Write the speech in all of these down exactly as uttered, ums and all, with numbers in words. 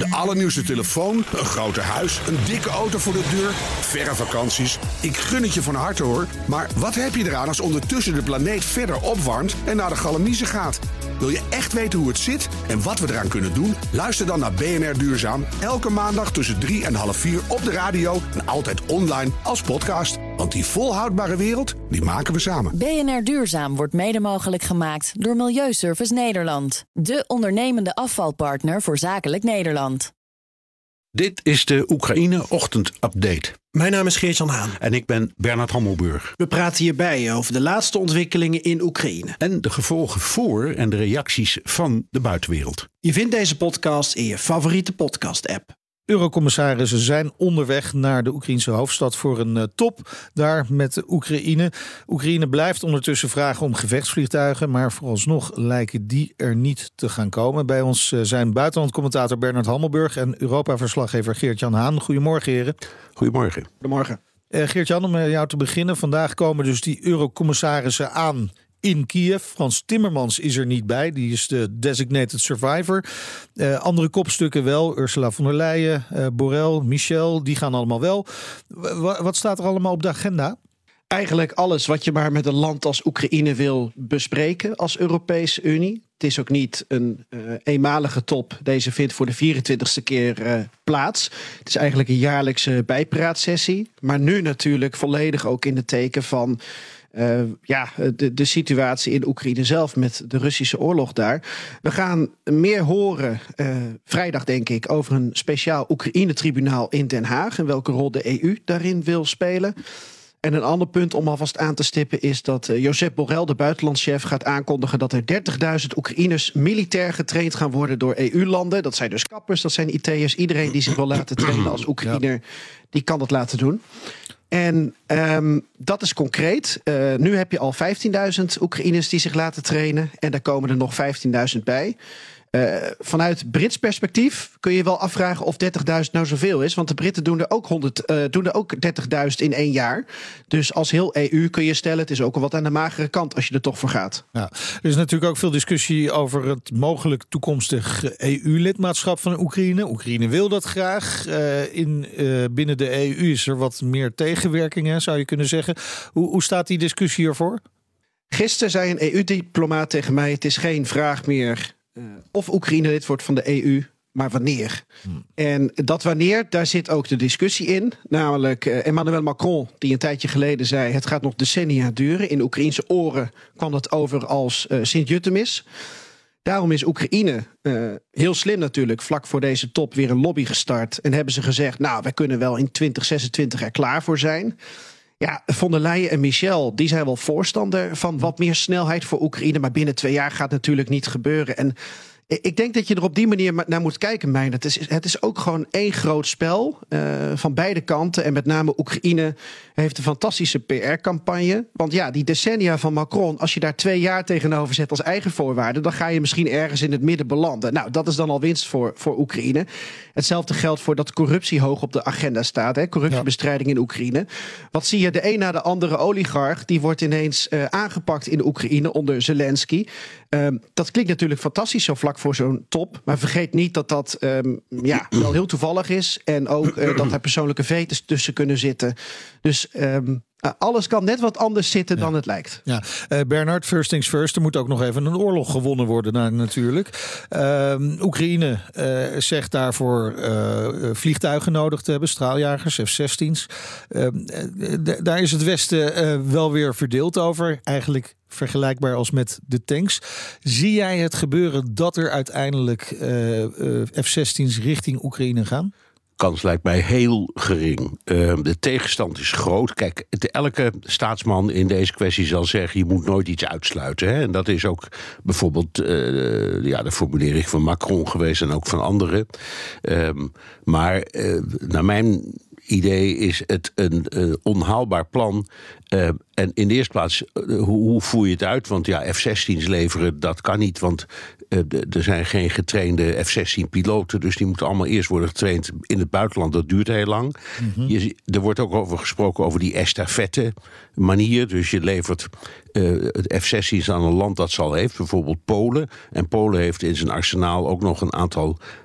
De allernieuwste telefoon, een groter huis, een dikke auto voor de deur, verre vakanties. Ik gun het je van harte hoor. Maar wat heb je eraan als ondertussen de planeet verder opwarmt en naar de galamiezen gaat? Wil je echt weten hoe het zit en wat we eraan kunnen doen? Luister dan naar B N R Duurzaam. Elke maandag tussen drie en half vier op de radio en altijd online als podcast. Want die volhoudbare wereld, die maken we samen. B N R Duurzaam wordt mede mogelijk gemaakt door Milieuservice Nederland. De ondernemende afvalpartner voor zakelijk Nederland. Dit is de Oekraïne-ochtend-update. Mijn naam is Geert-Jan Haan. En ik ben Bernard Hammelburg. We praten hierbij over de laatste ontwikkelingen in Oekraïne. En de gevolgen voor en de reacties van de buitenwereld. Je vindt deze podcast in je favoriete podcast-app. Eurocommissarissen zijn onderweg naar de Oekraïnse hoofdstad voor een uh, top daar met de Oekraïne. Oekraïne blijft ondertussen vragen om gevechtsvliegtuigen, maar vooralsnog lijken die er niet te gaan komen. Bij ons uh, zijn buitenlandcommentator Bernard Hammelburg en Europa-verslaggever Geert-Jan Haan. Goedemorgen, heren. Goedemorgen. Goedemorgen. Uh, Geert-Jan, om met jou te beginnen. Vandaag komen dus die Eurocommissarissen aan in Kiev. Frans Timmermans is er niet bij. Die is de designated survivor. Uh, andere kopstukken wel. Ursula von der Leyen, uh, Borrell, Michel. Die gaan allemaal wel. W- wat staat er allemaal op de agenda? Eigenlijk alles wat je maar met een land als Oekraïne wil bespreken als Europese Unie. Het is ook niet een uh, eenmalige top. Deze vindt voor de vierentwintigste keer uh, plaats. Het is eigenlijk een jaarlijkse bijpraatsessie. Maar nu natuurlijk volledig ook in het teken van Uh, ja, de, de situatie in Oekraïne zelf met de Russische oorlog daar. We gaan meer horen uh, vrijdag, denk ik, over een speciaal Oekraïne-tribunaal in Den Haag en welke rol de E U daarin wil spelen. En een ander punt om alvast aan te stippen is dat uh, Josep Borrell, de buitenlandschef, gaat aankondigen dat er dertigduizend Oekraïners militair getraind gaan worden door E U-landen. Dat zijn dus kappers, dat zijn I T'ers. Iedereen die zich wil laten trainen als Oekraïner, ja, die kan dat laten doen. En um, dat is concreet. Uh, nu heb je al vijftienduizend Oekraïners die zich laten trainen. En daar komen er nog vijftienduizend bij. Uh, vanuit Brits perspectief kun je wel afvragen of dertigduizend nou zoveel is. Want de Britten doen er ook, honderd, uh, doen er ook dertigduizend in één jaar. Dus als heel E U kun je stellen, het is ook al wat aan de magere kant als je er toch voor gaat. Ja, er is natuurlijk ook veel discussie over het mogelijk toekomstig E U-lidmaatschap van Oekraïne. Oekraïne wil dat graag. Uh, in, uh, binnen de E U is er wat meer tegenwerking, zou je kunnen zeggen. Hoe, hoe staat die discussie ervoor? Gisteren zei een E U-diplomaat tegen mij, het is geen vraag meer Uh, of Oekraïne lid wordt van de E U, maar wanneer. Hmm. En dat wanneer, daar zit ook de discussie in. Namelijk uh, Emmanuel Macron, die een tijdje geleden zei, het gaat nog decennia duren. In Oekraïense oren kwam dat over als uh, Sint-Jutemis. Daarom is Oekraïne uh, heel slim natuurlijk vlak voor deze top weer een lobby gestart. En hebben ze gezegd, nou, wij kunnen wel in twintig zesentwintig er klaar voor zijn. Ja, von der Leyen en Michel, die zijn wel voorstander van wat meer snelheid voor Oekraïne. Maar binnen twee jaar gaat natuurlijk niet gebeuren. En ik denk dat je er op die manier naar moet kijken, Mijn. Het is, het is ook gewoon één groot spel uh, van beide kanten. En met name Oekraïne heeft een fantastische P R-campagne. Want ja, die decennia van Macron, als je daar twee jaar tegenover zet als eigen voorwaarde, dan ga je misschien ergens in het midden belanden. Nou, dat is dan al winst voor, voor Oekraïne. Hetzelfde geldt voor dat corruptie hoog op de agenda staat. Hè? Corruptiebestrijding in Oekraïne. Wat zie je? De een na de andere oligarch, die wordt ineens uh, aangepakt in de Oekraïne onder Zelensky. Um, dat klinkt natuurlijk fantastisch zo vlak voor zo'n top. Maar vergeet niet dat dat um, ja, wel heel toevallig is. En ook uh, dat er persoonlijke vetes tussen kunnen zitten. Dus um, Uh, alles kan net wat anders zitten ja. dan het lijkt. Ja, uh, Bernard, first things first. Er moet ook nog even een oorlog gewonnen worden nou, natuurlijk. Uh, Oekraïne uh, zegt daarvoor uh, vliegtuigen nodig te hebben, straaljagers, F zestien's. Uh, d- daar is het Westen uh, wel weer verdeeld over. Eigenlijk vergelijkbaar als met de tanks. Zie jij het gebeuren dat er uiteindelijk uh, uh, F zestien's richting Oekraïne gaan? Kans lijkt mij heel gering. Uh, de tegenstand is groot. Kijk, de, elke staatsman in deze kwestie zal zeggen, je moet nooit iets uitsluiten. Hè? En dat is ook bijvoorbeeld uh, ja, de formulering van Macron geweest en ook van anderen. Um, maar uh, naar mijn idee is het een uh, onhaalbaar plan. Uh, en in de eerste plaats, uh, hoe, hoe voer je het uit? Want ja, F zestien's leveren, dat kan niet. Want uh, d- er zijn geen getrainde F zestien piloten. Dus die moeten allemaal eerst worden getraind in het buitenland. Dat duurt heel lang. Mm-hmm. Je, er wordt ook over gesproken over die estafette manier. Dus je levert uh, het F zestien's aan een land dat ze al heeft. Bijvoorbeeld Polen. En Polen heeft in zijn arsenaal ook nog een aantal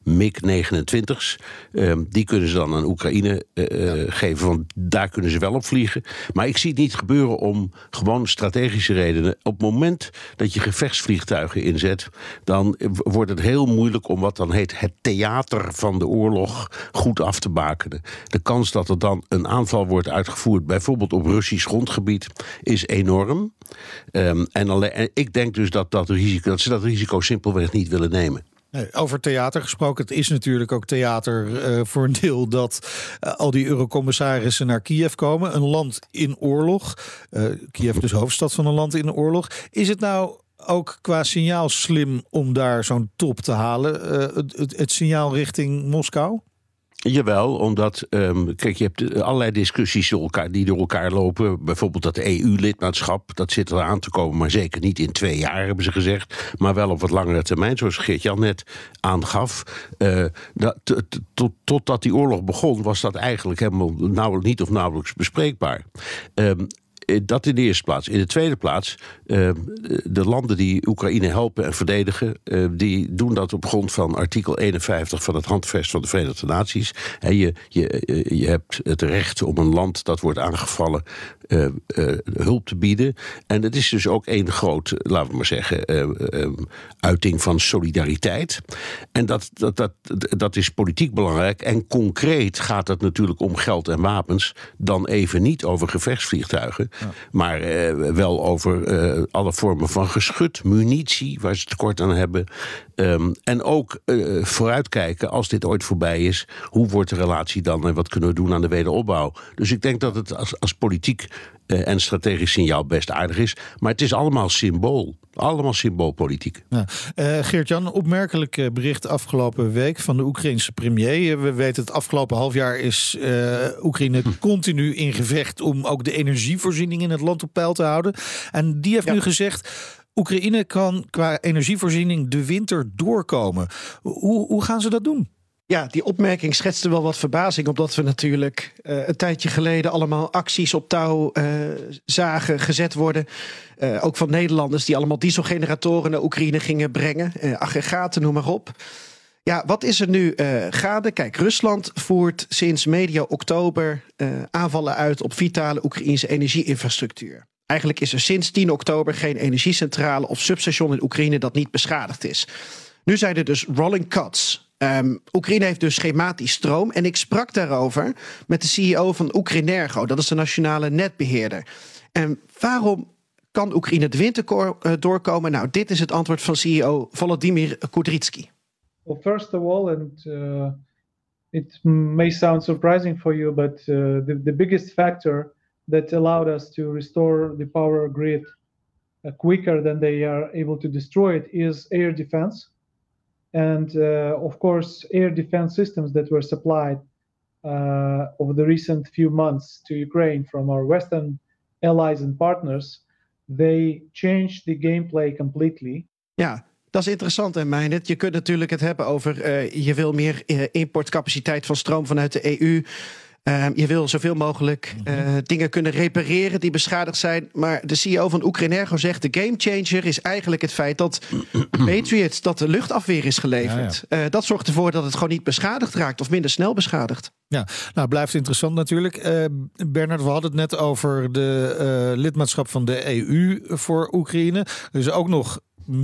MiG negenentwintig's. Uh, die kunnen ze dan aan Oekraïne uh, ja. geven, want daar kunnen ze wel op vliegen. Maar ik zie het niet gebeuren om gewoon strategische redenen. Op het moment dat je gevechtsvliegtuigen inzet, dan wordt het heel moeilijk om wat dan heet het theater van de oorlog goed af te bakenen. De kans dat er dan een aanval wordt uitgevoerd, bijvoorbeeld op Russisch grondgebied, is enorm. Um, en alleen, ik denk dus dat, dat, risico, dat ze dat risico simpelweg niet willen nemen. Nee, over theater gesproken, het is natuurlijk ook theater uh, voor een deel dat uh, al die eurocommissarissen naar Kiev komen. Een land in oorlog. Uh, Kiev dus hoofdstad van een land in oorlog. Is het nou ook qua signaal slim om daar zo'n top te halen? Uh, het, het, het signaal richting Moskou? Jawel, omdat, um, kijk, je hebt allerlei discussies door elkaar, die door elkaar lopen. Bijvoorbeeld dat E U-lidmaatschap, dat zit er aan te komen, maar zeker niet in twee jaar, hebben ze gezegd. Maar wel op wat langere termijn, zoals Geert-Jan net aangaf. Uh, dat, t- t- tot, totdat die oorlog begon, was dat eigenlijk helemaal nauwelijks, niet of nauwelijks bespreekbaar. Um, Dat in de eerste plaats. In de tweede plaats, uh, de landen die Oekraïne helpen en verdedigen, uh, die doen dat op grond van artikel eenenvijftig van het Handvest van de Verenigde Naties. En je, je, je hebt het recht om een land dat wordt aangevallen uh, uh, hulp te bieden. En het is dus ook één groot, laten we maar zeggen, uh, uh, uiting van solidariteit. En dat, dat, dat, dat is politiek belangrijk. En concreet gaat het natuurlijk om geld en wapens, dan even niet over gevechtsvliegtuigen. Ja. Maar uh, wel over uh, alle vormen van geschut, munitie, waar ze tekort aan hebben. Um, en ook uh, vooruitkijken, als dit ooit voorbij is, hoe wordt de relatie dan en wat kunnen we doen aan de wederopbouw? Dus ik denk dat het als, als politiek uh, en strategisch signaal best aardig is. Maar het is allemaal symbool. Allemaal symboolpolitiek. Ja. Uh, Geert-Jan, opmerkelijk bericht afgelopen week van de Oekraïense premier. We weten het afgelopen half jaar is uh, Oekraïne continu in gevecht om ook de energievoorziening in het land op peil te houden. En die heeft ja. nu gezegd, Oekraïne kan qua energievoorziening de winter doorkomen. Hoe, hoe gaan ze dat doen? Ja, die opmerking schetste wel wat verbazing, omdat we natuurlijk uh, een tijdje geleden allemaal acties op touw uh, zagen gezet worden. Uh, ook van Nederlanders die allemaal dieselgeneratoren naar Oekraïne gingen brengen. Uh, aggregaten, noem maar op. Ja, wat is er nu uh, gaande? Kijk, Rusland voert sinds medio oktober uh, aanvallen uit op vitale Oekraïnse energieinfrastructuur. Eigenlijk is er sinds tien oktober geen energiecentrale of substation in Oekraïne dat niet beschadigd is. Nu zijn er dus rolling cuts. Um, Oekraïne heeft dus schematisch stroom. En ik sprak daarover met de C E O van Oekraïnergo. Dat is de nationale netbeheerder. En waarom kan Oekraïne de winter doorkomen? Nou, dit is het antwoord van C E O Volodymyr Kudrytsky. Well, first of all, and uh, it may sound surprising for you, but uh, the, the biggest factor that allowed us to restore the power grid uh, quicker than they are able to destroy it is air defense. And uh, of course, air defense systems that were supplied uh, over the recent few months to Ukraine from our Western allies and partners, they changed the gameplay completely. Ja, dat is interessant, hè, Meijnerd. Je kunt natuurlijk het hebben over uh, je wil meer uh, importcapaciteit van stroom vanuit de E U. Uh, je wil zoveel mogelijk uh, dingen kunnen repareren die beschadigd zijn. Maar de C E O van Oekraïnergo zegt, de gamechanger is eigenlijk het feit dat Patriot, dat de luchtafweer is geleverd. Ja, ja. Uh, dat zorgt ervoor dat het gewoon niet beschadigd raakt of minder snel beschadigd. Ja, nou blijft interessant natuurlijk. Uh, Bernard, we hadden het net over de uh, lidmaatschap van de E U voor Oekraïne. Er is ook nog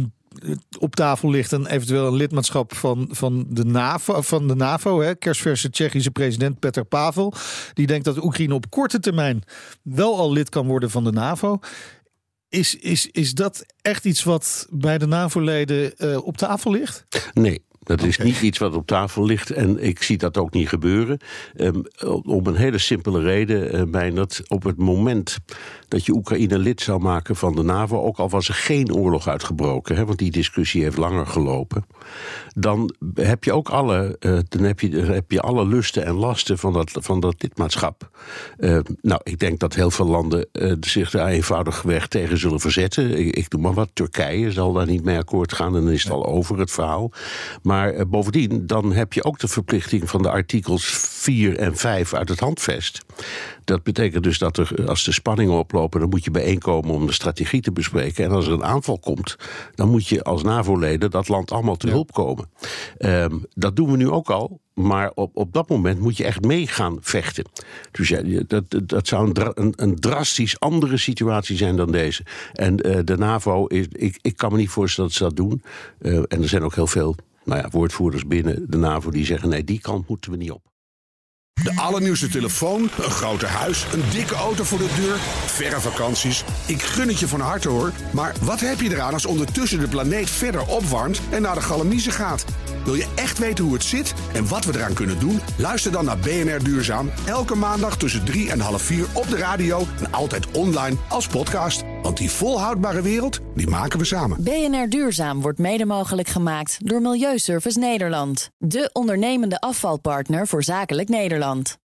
op tafel ligt een eventueel een lidmaatschap van, van de NAVO. Van de NAVO hè. Kerstverse Tsjechische president Petr Pavel. Die denkt dat Oekraïne op korte termijn wel al lid kan worden van de NAVO. Is, is, is dat echt iets wat bij de NAVO-leden uh, op tafel ligt? Nee. Dat is okay. niet iets wat op tafel ligt en ik zie dat ook niet gebeuren. Um, om een hele simpele reden, uh, Meijnerd. Op het moment dat je Oekraïne lid zou maken van de NAVO, ook al was er geen oorlog uitgebroken, hè, want die discussie heeft langer gelopen, dan heb je ook alle, uh, dan heb je, dan heb je alle lusten en lasten van dat, van dat lidmaatschap. Uh, nou, ik denk dat heel veel landen uh, zich daar eenvoudigweg tegen zullen verzetten. Ik, ik doe maar wat, Turkije zal daar niet mee akkoord gaan en dan is het al over het verhaal. Maar Maar uh, bovendien, dan heb je ook de verplichting van de artikels vier en vijf uit het handvest. Dat betekent dus dat er, als de spanningen oplopen, dan moet je bijeenkomen om de strategie te bespreken. En als er een aanval komt, dan moet je als NAVO-leden dat land allemaal te ja. hulp komen. Um, dat doen we nu ook al. Maar op, op dat moment moet je echt mee gaan vechten. Dus ja, dat, dat zou een, dra- een, een drastisch andere situatie zijn dan deze. En uh, de NAVO, is, ik, ik kan me niet voorstellen dat ze dat doen. Uh, en er zijn ook heel veel nou ja, woordvoerders binnen de NAVO die zeggen, nee, die kant moeten we niet op. De allernieuwste telefoon, een groter huis, een dikke auto voor de deur, verre vakanties. Ik gun het je van harte hoor. Maar wat heb je eraan als ondertussen de planeet verder opwarmt en naar de galamiezen gaat? Wil je echt weten hoe het zit en wat we eraan kunnen doen? Luister dan naar B N R Duurzaam. Elke maandag tussen drie en half vier op de radio en altijd online als podcast. Want die volhoudbare wereld, die maken we samen. B N R Duurzaam wordt mede mogelijk gemaakt door Milieuservice Nederland. De ondernemende afvalpartner voor zakelijk Nederland.